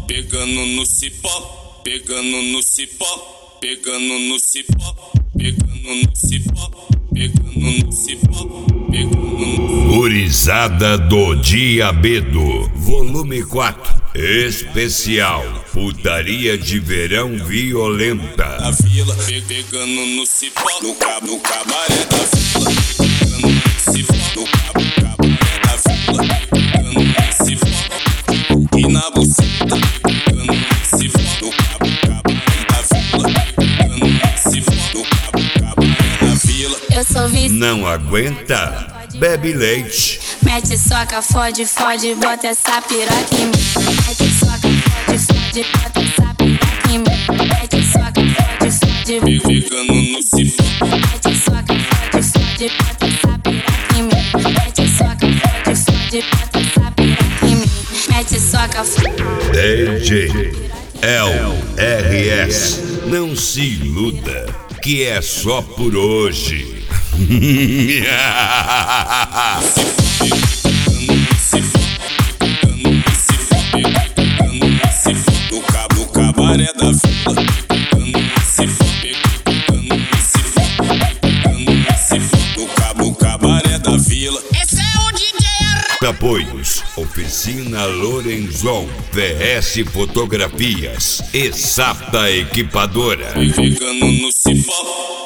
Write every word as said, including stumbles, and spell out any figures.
pegando no cipó, pegando no cipó, pegando no cipó, pegando no cipó, pegando no cipó, pegando no. Gurizada do Diabedo, volume quatro, especial, putaria de verão violenta. Da vila, pegando no cipó, no cabo, no cabaré da vila, pegando no cipó, no cabo, no cabaré da vila, pegando no cipó, e na buceta, pegando no cipó, no cabo, no cabaré da vila, pegando no cipó, no cabo, no cabaré da vila. Eu sou vice. Não aguenta? Bebe leite. Mete soca, fode, fode, bota essa piroca em mim. Mete soca, fode, fode, bota essa piroca em mim. Mete soca, fode, fode, pegando no cipó. Mete soca, fode, fode, bota essa piroca em mim. Mete soca, fode, fode, bota essa piroca em mim. Mete soca, fode. D J L R S, não se iluda, que é só por hoje. No cabo, no cabaré da vila, pegando no cipó, pegando no cipó, pegando no cipó, no cabo, no cabaré da vila. Esse é o D J. Apoios: Oficina Lorenzon, V S Fotografias, Exata Equipadora. Pegando no cipó.